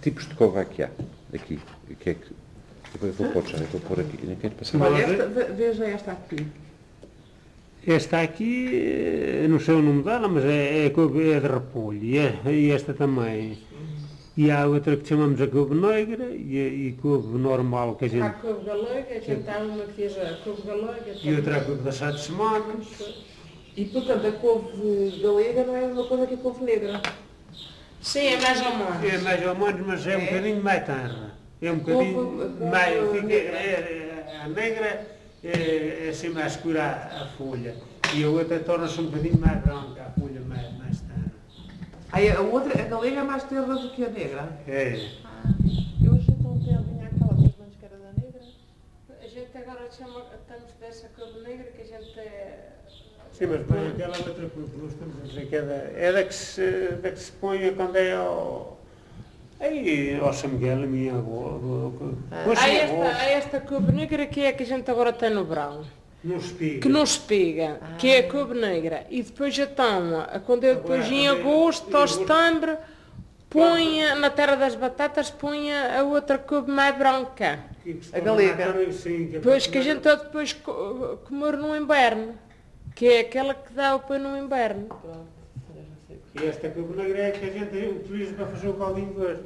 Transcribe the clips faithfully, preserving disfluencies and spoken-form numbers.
tipos de couve é que há aqui? Que é que, eu vou pôr já, eu vou pôr aqui. Não quero passar. Olha, esta, veja esta aqui. Esta aqui, não sei o nome dela, mas é, é, couve, é de repolho, e, é, e esta também. E há outra que chamamos a couve negra e, e couve normal que a gente... Há couve galega, a gente há uma que diz a couve galega. E outra a couve das sete semanas. E, portanto, a couve galega não é a mesma coisa que a couve negra. Sim, é mais ou menos. É mais ou menos, mas é, é um bocadinho mais tenra. É um bocadinho couve, mais... couve Fica, é, é, a negra é, é assim mais escura a, a folha. E a outra torna-se um bocadinho mais branca, a folha mais, mais tenra. Aí a outra, a galega é mais terra do que a negra? É. Ah, eu achei que ontem vinha aquela das mãos que era da negra. A gente agora chama, estamos dessa couve negra que a gente é... Sim, mas põe aquela outra couve, nós estamos a dizer que é da, é da, que, se, da que se põe quando é ao... Aí, ao São Miguel, a minha avó... Ah. Há esta, há esta couve negra que é a que a gente agora tem no verão. Não espiga. Que não espiga, ah. que é a couve negra. E depois então, quando eu depois Agora, em agosto ou setembro, põe na terra das batatas, põe a outra couve mais branca. A galega. Depois que a gente pode depois comer no inverno, que é aquela que dá o pão no inverno. E esta couve negra é que a gente utiliza para fazer o caldinho verde.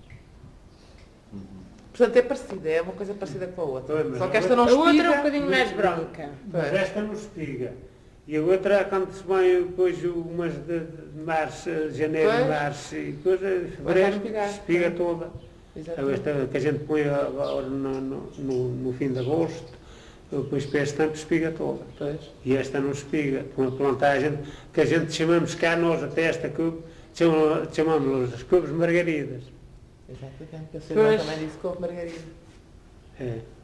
Portanto, é parecida, é uma coisa parecida com a outra. Pois, Só que esta não A espiga. outra é um bocadinho mais branca. Mas esta não espiga. E a outra, quando se vem depois umas de, de março, janeiro, Pois. março e coisa, Vai já fevereiro, espigar. espiga toda. Exatamente. Esta que a gente põe agora no, no, no, no fim de agosto, depois para este tempo espiga toda. Pois. E esta não espiga. Uma plantagem que a gente chamamos cá, nós até esta couve, chamamos, chamamos as couves margaridas. Exatamente, porque a sua irmã Pois. também disse couve margarida. É.